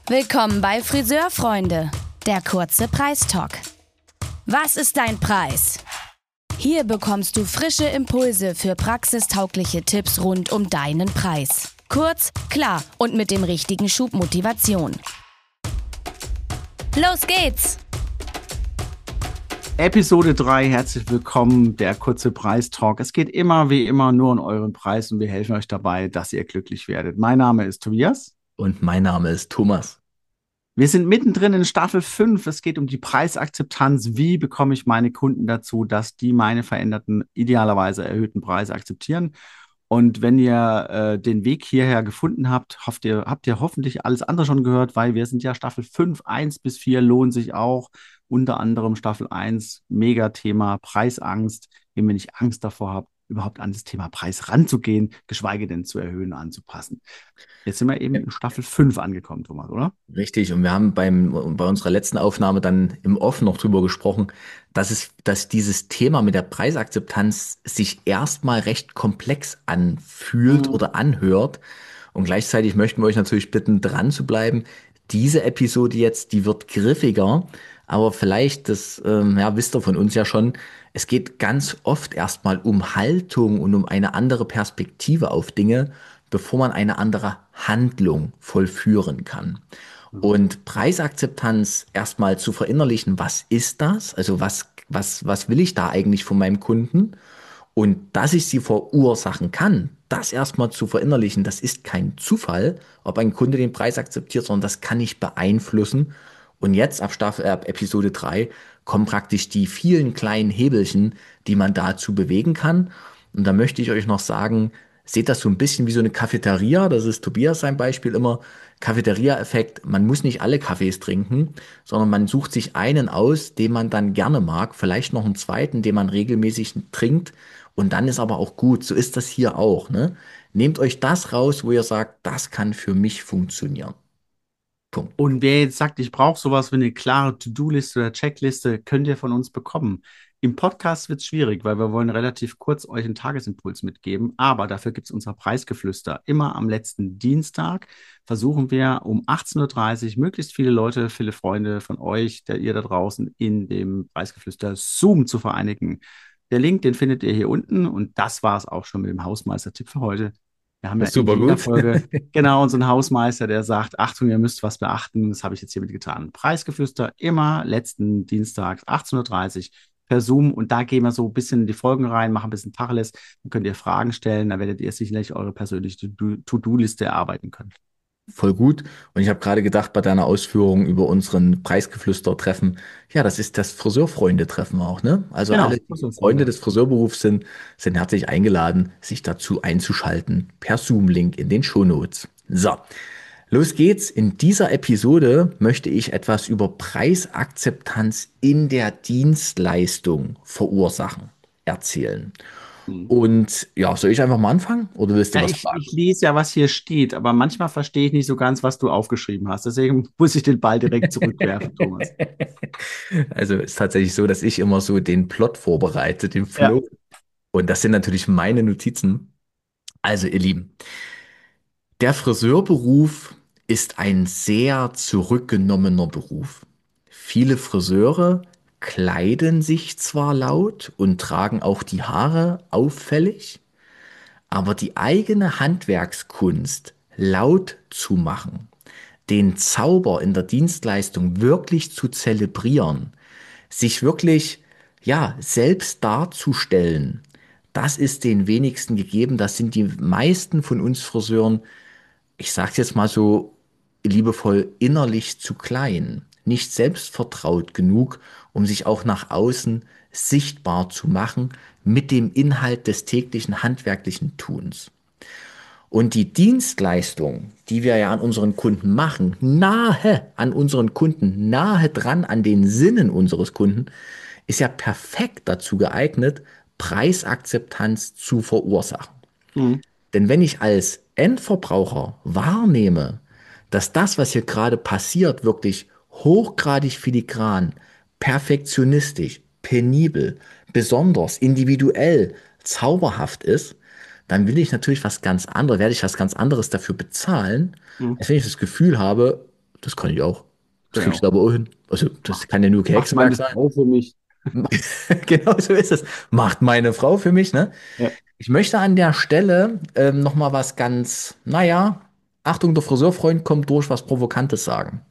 Willkommen bei Friseurfreunde, der kurze Preistalk. Was ist dein Preis? Hier bekommst du frische Impulse für praxistaugliche Tipps rund um deinen Preis. Kurz, klar und mit dem richtigen Schub Motivation. Los geht's! Episode 3, herzlich willkommen, der kurze Preistalk. Es geht immer wie immer nur um euren Preis und wir helfen euch dabei, dass ihr glücklich werdet. Mein Name ist Tobias. Und mein Name ist Thomas. Wir sind mittendrin in Staffel 5. Es geht um die Preisakzeptanz. Wie bekomme ich meine Kunden dazu, dass die meine veränderten, idealerweise erhöhten Preise akzeptieren? Und wenn ihr den Weg hierher gefunden habt, habt ihr hoffentlich alles andere schon gehört, weil wir sind ja Staffel 5, 1 bis 4 lohnt sich auch. Unter anderem Staffel 1, Megathema Preisangst, wenn wir nicht Angst davor haben, überhaupt an das Thema Preis ranzugehen, geschweige denn zu erhöhen, anzupassen. Jetzt sind wir eben in Staffel 5 angekommen, Thomas, oder? Richtig, und wir haben bei unserer letzten Aufnahme dann im Off noch drüber gesprochen, dass dieses Thema mit der Preisakzeptanz sich erstmal recht komplex anfühlt oder anhört. Und gleichzeitig möchten wir euch natürlich bitten, dran zu bleiben. Diese Episode jetzt, die wird griffiger, aber vielleicht, wisst ihr von uns ja schon, es geht ganz oft erstmal um Haltung und um eine andere Perspektive auf Dinge, bevor man eine andere Handlung vollführen kann. Und Preisakzeptanz erstmal zu verinnerlichen, was ist das? Also was will ich da eigentlich von meinem Kunden? Und dass ich sie verursachen kann, das erstmal zu verinnerlichen, das ist kein Zufall, ob ein Kunde den Preis akzeptiert, sondern das kann ich beeinflussen. Und jetzt ab Episode 3 kommen praktisch die vielen kleinen Hebelchen, die man dazu bewegen kann. Und da möchte ich euch noch sagen, seht das so ein bisschen wie so eine Cafeteria, das ist Tobias sein Beispiel immer, Cafeteria-Effekt, man muss nicht alle Kaffees trinken, sondern man sucht sich einen aus, den man dann gerne mag, vielleicht noch einen zweiten, den man regelmäßig trinkt und dann ist aber auch gut, so ist das hier auch, ne? Nehmt euch das raus, wo ihr sagt, das kann für mich funktionieren. Punkt. Und wer jetzt sagt, ich brauche sowas wie eine klare To-Do-Liste oder Checkliste, könnt ihr von uns bekommen. Im Podcast wird es schwierig, weil wir wollen relativ kurz euch einen Tagesimpuls mitgeben, aber dafür gibt es unser Preisgeflüster. Immer am letzten Dienstag versuchen wir um 18:30 Uhr möglichst viele Leute, viele Freunde von euch, ihr da draußen, in dem Preisgeflüster Zoom zu vereinigen. Der Link, den findet ihr hier unten und das war es auch schon mit dem Hausmeister-Tipp für heute. Wir haben ja Das ist in super jeder gut. Folge genau unseren Hausmeister, der sagt, Achtung, ihr müsst was beachten. Das habe ich jetzt hiermit getan. Preisgeflüster immer letzten Dienstag, 18:30 Uhr per Zoom. Und da gehen wir so ein bisschen in die Folgen rein, machen ein bisschen Tacheles. Dann könnt ihr Fragen stellen. Da werdet ihr sicherlich eure persönliche To-Do-Liste erarbeiten können. Voll gut. Und ich habe gerade gedacht bei deiner Ausführung über unseren Preisgeflüster-Treffen, ja, das ist das Friseurfreunde-Treffen auch, ne? Also Genau, alle, die Freunde des Friseurberufs sind herzlich eingeladen, sich dazu einzuschalten per Zoom-Link in den Shownotes. So, los geht's. In dieser Episode möchte ich etwas über Preisakzeptanz in der Dienstleistung verursachen, erzählen. Und ja, soll ich einfach mal anfangen oder willst du Ja, was fragen? ich lese ja, was hier steht, aber manchmal verstehe ich nicht so ganz, was du aufgeschrieben hast. Deswegen muss ich den Ball direkt zurückwerfen, Thomas. Also ist tatsächlich so, dass ich immer so den Plot vorbereite, den Ja. Flow. Und das sind natürlich meine Notizen. Also, ihr Lieben, der Friseurberuf ist ein sehr zurückgenommener Beruf. Viele Friseure kleiden sich zwar laut und tragen auch die Haare auffällig, aber die eigene Handwerkskunst laut zu machen, den Zauber in der Dienstleistung wirklich zu zelebrieren, sich wirklich, ja, selbst darzustellen, das ist den wenigsten gegeben. Das sind die meisten von uns Friseuren, ich sag's jetzt mal so liebevoll, innerlich zu klein, nicht selbstvertraut genug, um sich auch nach außen sichtbar zu machen mit dem Inhalt des täglichen handwerklichen Tuns. Und die Dienstleistung, die wir ja an unseren Kunden machen, nahe an unseren Kunden, nahe dran an den Sinnen unseres Kunden, ist ja perfekt dazu geeignet, Preisakzeptanz zu verursachen. Mhm. Denn wenn ich als Endverbraucher wahrnehme, dass das, was hier gerade passiert, wirklich hochgradig filigran, perfektionistisch, penibel, besonders, individuell, zauberhaft ist, dann will ich natürlich was ganz anderes, werde ich was ganz anderes dafür bezahlen, Mhm. als wenn ich das Gefühl habe, das kann ich auch. Das kriegst du Genau. aber auch hin. Also, das kann ja nur kein Macht meine Hexenwerk sein. Frau für mich. Genau so ist es. Macht meine Frau für mich, ne? Ja. Ich möchte an der Stelle noch mal was ganz, naja, Achtung, der Friseurfreund kommt durch, was Provokantes sagen.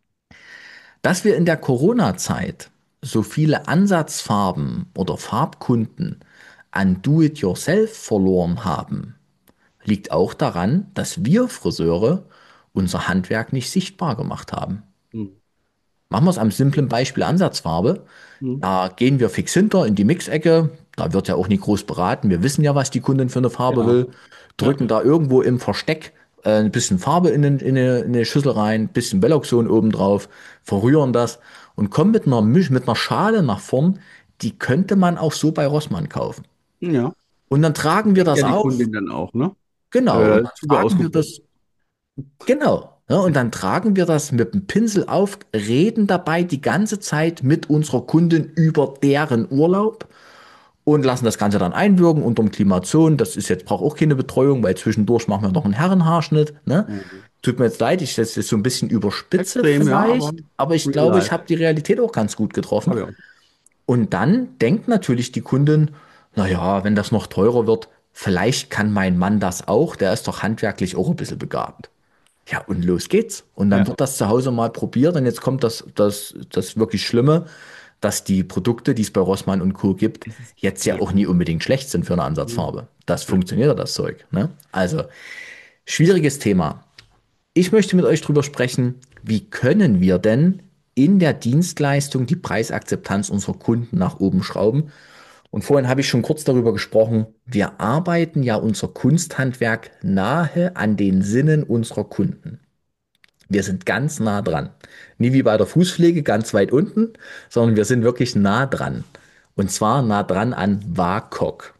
Dass wir in der Corona-Zeit so viele Ansatzfarben oder Farbkunden an Do-it-yourself verloren haben, liegt auch daran, dass wir Friseure unser Handwerk nicht sichtbar gemacht haben. Mhm. Machen wir es am simplen Beispiel Ansatzfarbe. Mhm. Da gehen wir fix hinter in die Mixecke. Da wird ja auch nie groß beraten. Wir wissen ja, was die Kundin für eine Farbe Genau. will. Ja. Drücken da irgendwo im Versteck ein bisschen Farbe in eine Schüssel rein, ein bisschen Belloxon oben drauf, verrühren das und kommen mit einer Schale nach vorn. Die könnte man auch so bei Rossmann kaufen. Ja. Und dann tragen wir Kriegt das ja die auf. Kundin dann auch, ne? Genau. Und dann Super tragen wir ausgeguckt. das. Genau. Ja, und dann tragen wir das mit dem Pinsel auf, reden dabei die ganze Zeit mit unserer Kundin über deren Urlaub und lassen das Ganze dann einwirken unterm Klimazon. Das ist jetzt, braucht auch keine Betreuung, weil zwischendurch machen wir noch einen Herrenhaarschnitt. Ne? Mhm. Tut mir jetzt leid, ich das jetzt so ein bisschen überspitze Extrem, ja, aber vielleicht, aber ich real glaube, ich life. habe die Realität auch ganz gut Hab getroffen. ich auch. Und dann denkt natürlich die Kundin, naja, wenn das noch teurer wird, vielleicht kann mein Mann das auch, der ist doch handwerklich auch ein bisschen begabt. Ja, und los geht's. Und dann Ja. wird das zu Hause mal probiert und jetzt kommt das wirklich Schlimme, dass die Produkte, die es bei Rossmann und Co. gibt, Das ist, jetzt ja ja. auch nie unbedingt schlecht sind für eine Mhm. Ansatzfarbe. Das Ja. funktioniert ja, das Zeug. Ne? Also, schwieriges Thema. Ich möchte mit euch drüber sprechen, wie können wir denn in der Dienstleistung die Preisakzeptanz unserer Kunden nach oben schrauben? Und vorhin habe ich schon kurz darüber gesprochen, wir arbeiten ja unser Kunsthandwerk nahe an den Sinnen unserer Kunden. Wir sind ganz nah dran. Nie wie bei der Fußpflege ganz weit unten, sondern wir sind wirklich nah dran. Und zwar nah dran an WAKOK.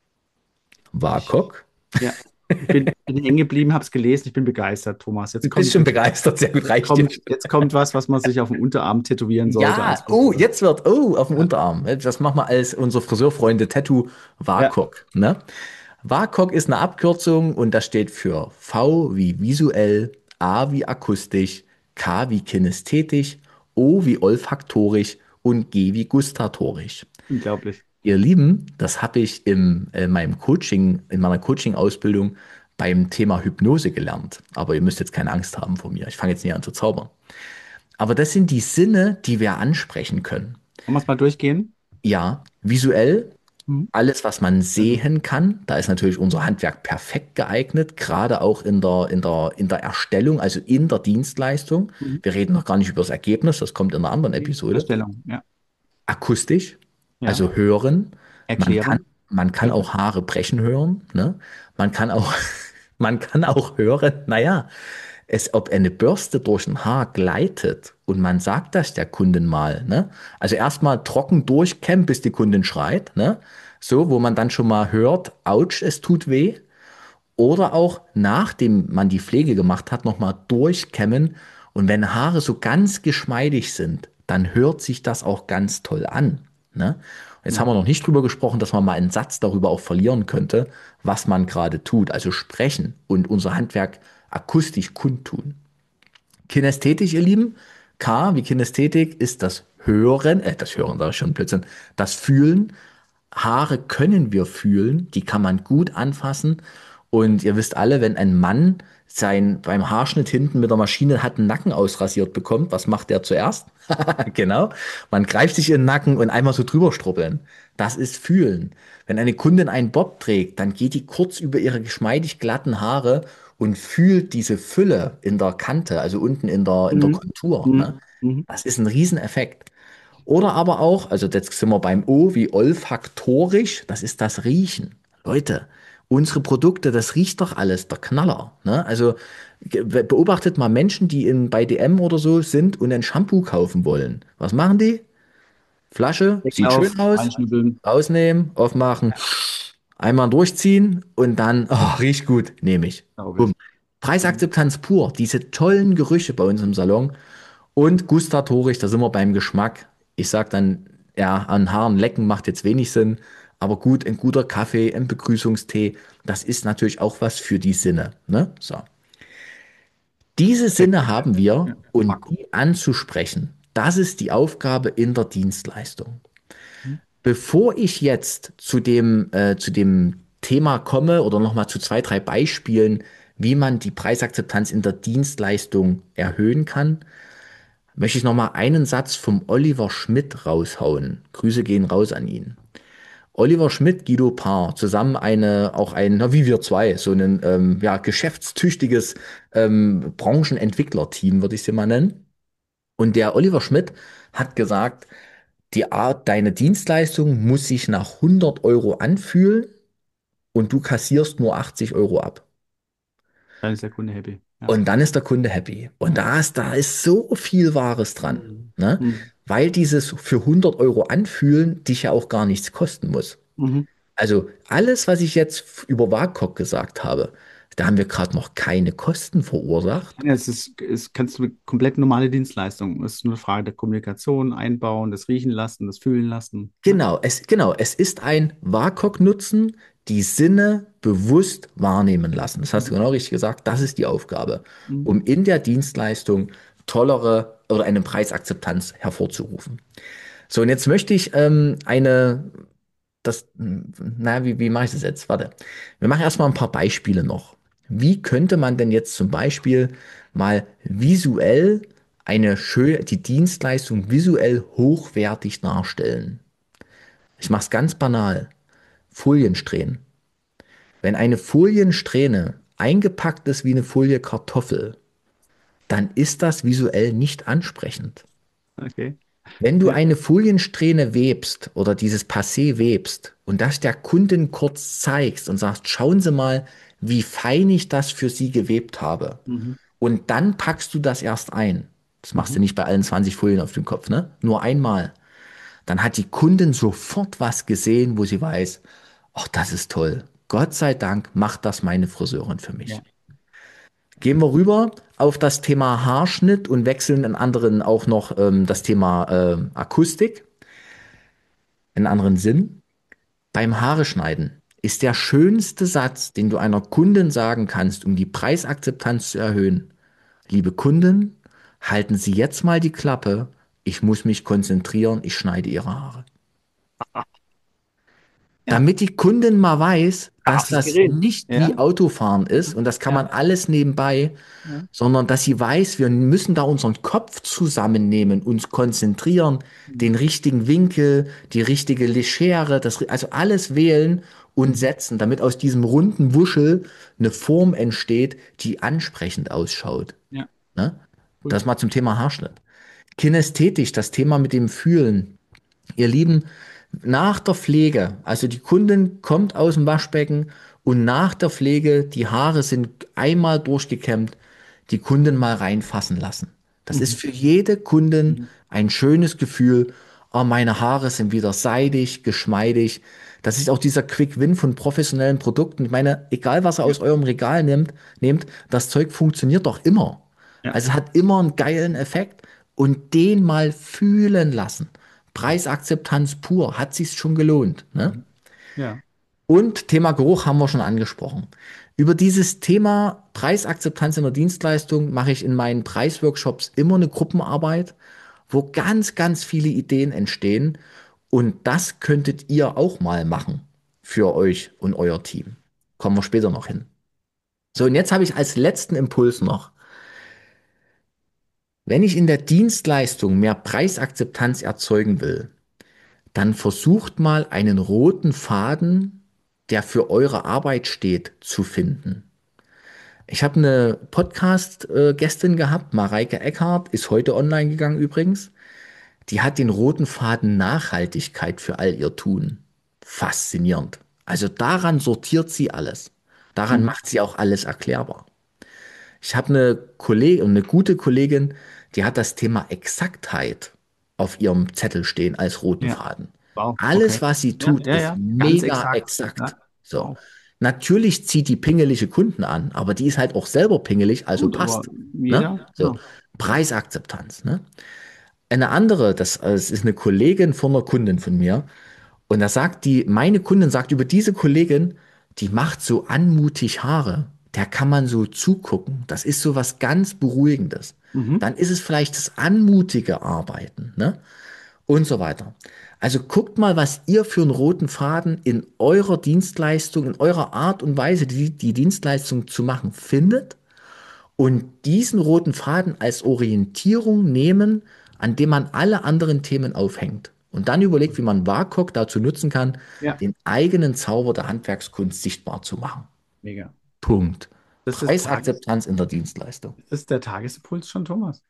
Ich, WAKOK? ja. Ich bin hängen geblieben, habe es gelesen. Ich bin begeistert, Thomas. Du bist schon begeistert, sehr gut, reicht dir. Jetzt kommt was man sich auf den Unterarm tätowieren sollte als Ja, oh, Friseur. jetzt wird, oh, auf dem Ja. Unterarm. Das machen wir als unsere Friseurfreunde Tattoo Ja. WAKOK. Ne? WAKOK ist eine Abkürzung und das steht für V wie visuell, A wie akustisch, K wie kinästhetisch, O wie olfaktorisch und G wie gustatorisch. Unglaublich. Ihr Lieben, das habe ich meinem Coaching, in meiner Coaching-Ausbildung beim Thema Hypnose gelernt. Aber ihr müsst jetzt keine Angst haben vor mir. Ich fange jetzt nicht an zu zaubern. Aber das sind die Sinne, die wir ansprechen können. Wollen wir es mal durchgehen? Ja, visuell, Mhm. alles, was man Sehr gut. sehen kann. Da ist natürlich unser Handwerk perfekt geeignet, gerade auch in der Erstellung, also in der Dienstleistung. Mhm. Wir reden noch gar nicht über das Ergebnis, das kommt in einer anderen Episode. Erstellung, ja. Akustisch, Ja. also hören. Man kann, Erklärung. man kann Ja. auch Haare brechen hören, ne? Man kann auch, man kann auch hören, naja, ob eine Bürste durch ein Haar gleitet und man sagt das der Kundin mal, ne? Also erstmal trocken durchkämmen, bis die Kundin schreit, ne? So, wo man dann schon mal hört, ouch, es tut weh. Oder auch nachdem man die Pflege gemacht hat, nochmal durchkämmen. Und wenn Haare so ganz geschmeidig sind, dann hört sich das auch ganz toll an. Ne? Jetzt haben wir Mhm. noch nicht drüber gesprochen, dass man mal einen Satz darüber auch verlieren könnte, was man gerade tut. Also sprechen und unser Handwerk akustisch kundtun. Kinästhetisch, ihr Lieben, K wie Kinästhetik ist das Hören, da ist schon Blödsinn, das Fühlen. Haare können wir fühlen, die kann man gut anfassen. Und ihr wisst alle, wenn ein Mann beim Haarschnitt hinten mit der Maschine hat einen Nacken ausrasiert bekommt, was macht der zuerst? Genau. Man greift sich in den Nacken und einmal so drüber strubbeln. Das ist Fühlen. Wenn eine Kundin einen Bob trägt, dann geht die kurz über ihre geschmeidig glatten Haare und fühlt diese Fülle in der Kante, also unten in der Mhm. Kontur. Ne? Mhm. Mhm. Das ist ein Rieseneffekt. Oder aber auch, also jetzt sind wir beim O wie olfaktorisch, das ist das Riechen. Leute, unsere Produkte, das riecht doch alles, der Knaller. Ne? Also beobachtet mal Menschen, die bei DM oder so sind und ein Shampoo kaufen wollen. Was machen die? Flasche, Deckel sieht schön auf, aus, reinschnibbeln. rausnehmen, aufmachen, einmal durchziehen und dann, oh, riecht gut, nehme ich. Glaube Bumm. ich. Mhm. Preisakzeptanz pur, diese tollen Gerüche bei uns im Salon und gustatorisch, da sind wir beim Geschmack. Ich sag dann, ja, an Haaren lecken macht jetzt wenig Sinn, aber gut, ein guter Kaffee, ein Begrüßungstee, das ist natürlich auch was für die Sinne, ne? So. Diese Sinne haben wir Ja. und Vakuum. die anzusprechen, das ist die Aufgabe in der Dienstleistung. Mhm. Bevor ich jetzt zu dem Thema komme oder nochmal zu zwei, drei Beispielen, wie man die Preisakzeptanz in der Dienstleistung erhöhen kann, möchte ich nochmal einen Satz vom Oliver Schmidt raushauen. Grüße gehen raus an ihn. Oliver Schmidt, Guido Paar, zusammen auch ein, na, wie wir zwei, so ein ja, geschäftstüchtiges Branchenentwicklerteam, würde ich sie mal nennen. Und der Oliver Schmidt hat gesagt, die Art, deine Dienstleistung muss sich nach 100 € anfühlen und du kassierst nur 80 € ab. Dann ist der Kunde happy. Ja. Und dann ist der Kunde happy. Und Ja. da ist so viel Wahres dran, Mhm. ne? Mhm. Weil dieses für 100 € anfühlen dich ja auch gar nichts kosten muss. Mhm. Also alles, was ich jetzt über WACOG gesagt habe, da haben wir gerade noch keine Kosten verursacht. Ja, kannst du eine komplett normale Dienstleistung. Es ist nur eine Frage der Kommunikation, Einbauen, das Riechen lassen, das Fühlen lassen. Ne? Genau, es ist ein WACOG-Nutzen, die Sinne bewusst wahrnehmen lassen. Das hast du Mhm. genau richtig gesagt. Das ist die Aufgabe, Mhm. um in der Dienstleistung tollere oder eine Preisakzeptanz hervorzurufen. So, und jetzt möchte ich wie mache ich das jetzt? Warte. Wir machen erstmal ein paar Beispiele noch. Wie könnte man denn jetzt zum Beispiel mal visuell die Dienstleistung visuell hochwertig darstellen? Ich mache es ganz banal. Foliensträhnen. Wenn eine Foliensträhne eingepackt ist wie eine Folie Kartoffel, dann ist das visuell nicht ansprechend. Okay. Wenn du Ja. eine Foliensträhne webst oder dieses Passé webst und das der Kundin kurz zeigst und sagst, schauen Sie mal, wie fein ich das für Sie gewebt habe. Mhm. Und dann packst du das erst ein. Das machst du Mhm. nicht bei allen 20 Folien auf dem Kopf, ne? Nur einmal. Dann hat die Kundin sofort was gesehen, wo sie weiß, ach, das ist toll. Gott sei Dank macht das meine Friseurin für mich. Ja. Gehen wir rüber auf das Thema Haarschnitt und wechseln in anderen auch noch das Thema Akustik, in anderen Sinn. Beim Haare schneiden ist der schönste Satz, den du einer Kundin sagen kannst, um die Preisakzeptanz zu erhöhen. Liebe Kundin, halten Sie jetzt mal die Klappe. Ich muss mich konzentrieren, ich schneide Ihre Haare. Ja. Damit die Kundin mal weiß, dass Scharfes das Gerät. nicht wie Ja. Autofahren ist und das kann man Ja. alles nebenbei, Ja. sondern dass sie weiß, wir müssen da unseren Kopf zusammennehmen, uns konzentrieren, den Mhm. richtigen Winkel, die richtige Legere, also alles wählen und Mhm. setzen, damit aus diesem runden Wuschel eine Form entsteht, die ansprechend ausschaut. Ja. Ne? Cool. Das mal zum Thema Haarschnitt. Kinästhetisch, das Thema mit dem Fühlen. Ihr Lieben, nach der Pflege, also die Kundin kommt aus dem Waschbecken und nach der Pflege, die Haare sind einmal durchgekämmt, die Kundin mal reinfassen lassen. Das ist Mhm. für jede Kundin Mhm. ein schönes Gefühl. Oh, meine Haare sind wieder seidig, geschmeidig. Das ist auch dieser Quick Win von professionellen Produkten. Ich meine, egal was ihr Ja. aus eurem Regal nehmt, das Zeug funktioniert doch immer. Ja. Also es hat immer einen geilen Effekt und den mal fühlen lassen. Preisakzeptanz pur, hat sich's schon gelohnt, ne? Mhm. Ja. Und Thema Geruch haben wir schon angesprochen. Über dieses Thema Preisakzeptanz in der Dienstleistung mache ich in meinen Preisworkshops immer eine Gruppenarbeit, wo ganz viele Ideen entstehen. Und das könntet ihr auch mal machen für euch und euer Team. Kommen wir später noch hin. So, und jetzt habe ich als letzten Impuls noch, wenn ich in der Dienstleistung mehr Preisakzeptanz erzeugen will, dann versucht mal einen roten Faden, der für eure Arbeit steht, zu finden. Ich habe eine Podcast-Gästin gehabt, Mareike Eckhardt, ist heute online gegangen übrigens. Die hat den roten Faden Nachhaltigkeit für all ihr Tun. Faszinierend. Also daran sortiert sie alles. Daran Mhm. macht sie auch alles erklärbar. Ich habe eine Kollegin, eine gute Kollegin, die hat das Thema Exaktheit auf ihrem Zettel stehen als roten Ja. Faden. Wow. Okay. Alles, was sie Ja, tut, ja, ist ja. Ganz mega exakt. exakt. Ja. So. Wow. Natürlich zieht die pingelige Kunden an, aber die ist halt auch selber pingelig, also Gut, aber passt. Ne? jeder, So. genau. Preisakzeptanz. Ne? Eine andere, das ist eine Kollegin von einer Kundin von mir. Und meine Kundin sagt über diese Kollegin, die macht so anmutig Haare. der kann man so zugucken. Das ist so was ganz Beruhigendes. Mhm. Dann ist es vielleicht das anmutige Arbeiten, ne? Und so weiter. Also guckt mal, was ihr für einen roten Faden in eurer Dienstleistung, in eurer Art und Weise, die Dienstleistung zu machen, findet und diesen roten Faden als Orientierung nehmen, an dem man alle anderen Themen aufhängt. Und dann überlegt, wie man WACOG dazu nutzen kann, Ja, den eigenen Zauber der Handwerkskunst sichtbar zu machen. mega. Punkt. Das ist Preisakzeptanz in der Dienstleistung. ist das der Tagesimpuls schon, Thomas?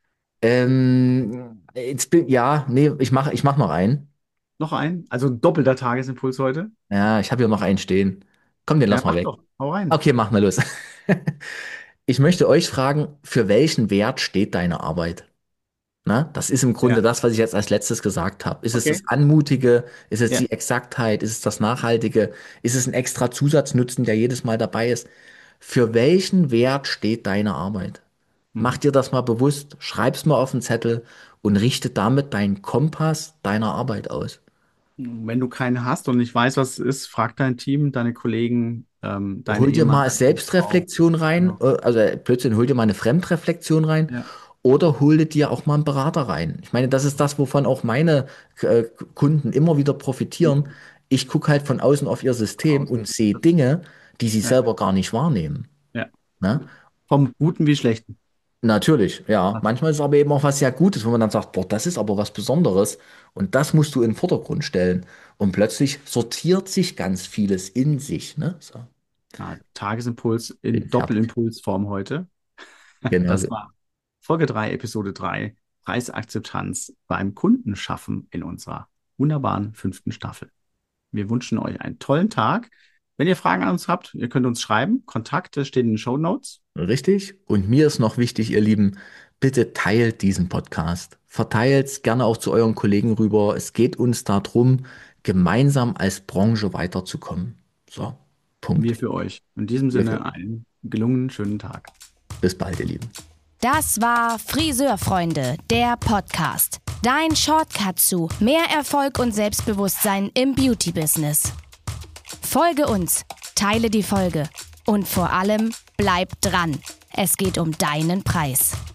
Ja, nee, ich mach noch einen. Noch ein? Also ein doppelter Tagesimpuls heute? Ja, ich habe hier noch einen stehen. Komm, den Ja, lass mal mach weg. doch. Hau rein. Okay, mach mal los. Ich möchte euch fragen, für welchen Wert steht deine Arbeit? Na, das ist im Grunde Ja, das, was ich jetzt als letztes gesagt habe. Ist es das okay. Anmutige? Ist es Ja. die Exaktheit? Ist es das Nachhaltige? Ist es ein extra Zusatznutzen, der jedes Mal dabei ist? Für welchen Wert steht deine Arbeit? Mach Mhm. dir das mal bewusst, schreib's mal auf den Zettel und richte damit deinen Kompass deiner Arbeit aus. Wenn du keinen hast und nicht weißt, was es ist, frag dein Team, deine Kollegen, deinen Hol dir Ehemann, mal deine Frau. Selbstreflexion rein, Genau. Blödsinn, hol dir mal eine Fremdreflexion rein Ja. oder hol dir auch mal einen Berater rein. Ich meine, das ist das, wovon auch meine äh, Kunden immer wieder profitieren. Mhm. Ich gucke halt von außen auf ihr System Außen. und sehe Dinge, die sie Ja. selber gar nicht wahrnehmen. Ja. Ne? Vom Guten wie Schlechten. Natürlich, ja. Manchmal ist es aber eben auch was sehr Gutes, wo man dann sagt, boah, das ist aber was Besonderes und das musst du in den Vordergrund stellen. Und plötzlich sortiert sich ganz vieles in sich. Ne? So, Ja, Tagesimpuls bin in fertig. Doppelimpulsform heute. Genau Das so. war Folge 3, Episode 3, Preisakzeptanz beim Kunden schaffen in unserer wunderbaren 5. Staffel. Wir wünschen euch einen tollen Tag. Wenn ihr Fragen an uns habt, ihr könnt uns schreiben. Kontakte stehen in den Shownotes. Richtig. Und mir ist noch wichtig, ihr Lieben, bitte teilt diesen Podcast. Verteilt es gerne auch zu euren Kollegen rüber. Es geht uns darum, gemeinsam als Branche weiterzukommen. So, Wir Punkt. für euch. In diesem Wir für Sinne euch. einen gelungenen schönen Tag. Bis bald, ihr Lieben. Das war Friseurfreunde, der Podcast. Dein Shortcut zu mehr Erfolg und Selbstbewusstsein im Beauty-Business. Folge uns, teile die Folge und vor allem bleib dran. Es geht um deinen Preis.